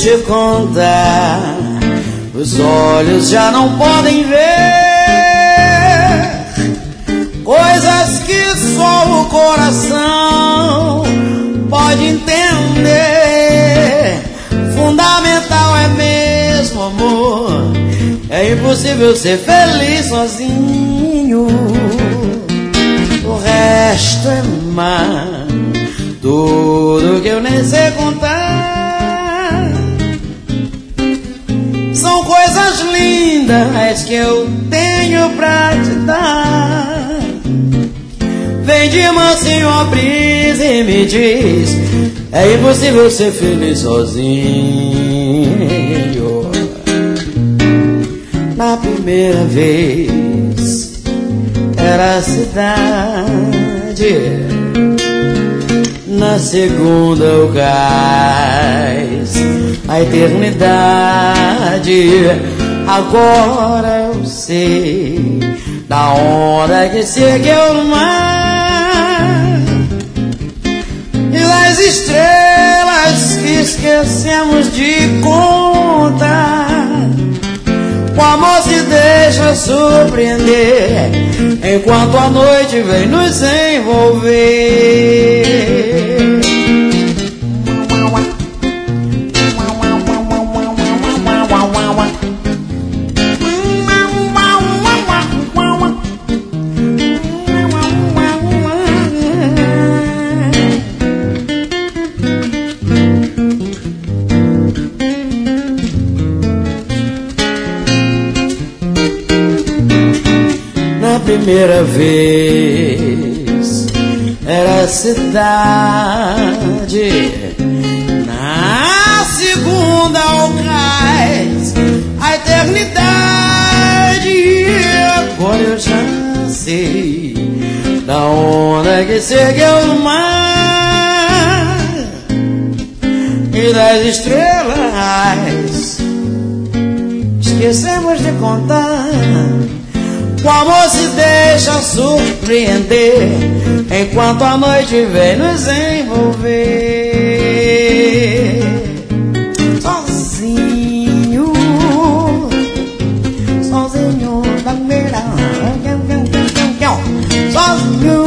te contar, os olhos já não podem ver coisas que só o coração pode entender. Fundamental é mesmo, amor, é impossível ser feliz sozinho. O resto é mar, tudo que eu nem sei contar. São coisas lindas que eu tenho pra te dar. Vem de mansinho a brisa e me diz, é impossível ser feliz sozinho. Na primeira vez era a cidade, na segunda o cais, a eternidade. Agora eu sei da onda que se ergueu no mar e das estrelas que esquecemos de contar. O amor se deixa surpreender enquanto a noite vem nos envolver. Primeira vez era a cidade, na segunda o cais, a eternidade. Agora eu já sei da onda que se ergueu no mar e das estrelas esquecemos de contar. O amor se deixa surpreender enquanto a noite vem nos envolver. Sozinho, sozinho da beira, sozinho,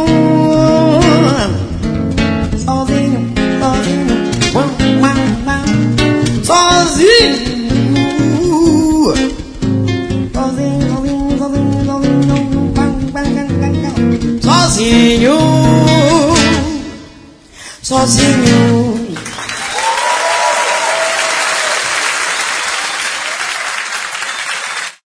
sozinho, sozinho, sozinho. Sozinho, sozinho.